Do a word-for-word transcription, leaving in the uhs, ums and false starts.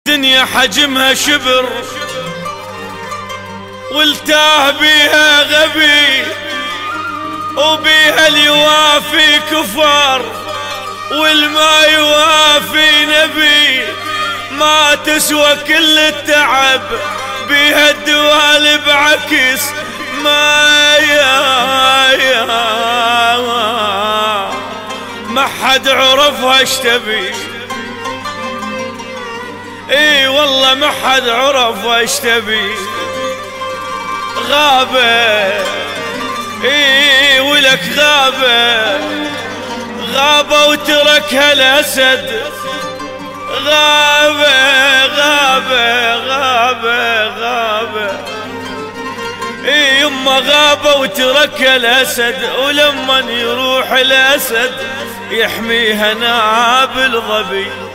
دنيا حجمها شبر والتاه بيها غبي وبيها اليوافي كفار والما يوافي نبي. ما تسوى كل التعب بيها الدوالب عكس ما يا يا ما حد عرفها اش تبي. اي والله ما حد عرفها اش تبي. غابة اي ولك غابة غابة وتركها الأسد. غابة غابة غابة غابة اي يما غابة وتركها الأسد. ولما يروح الأسد يحميها ناب الظبي.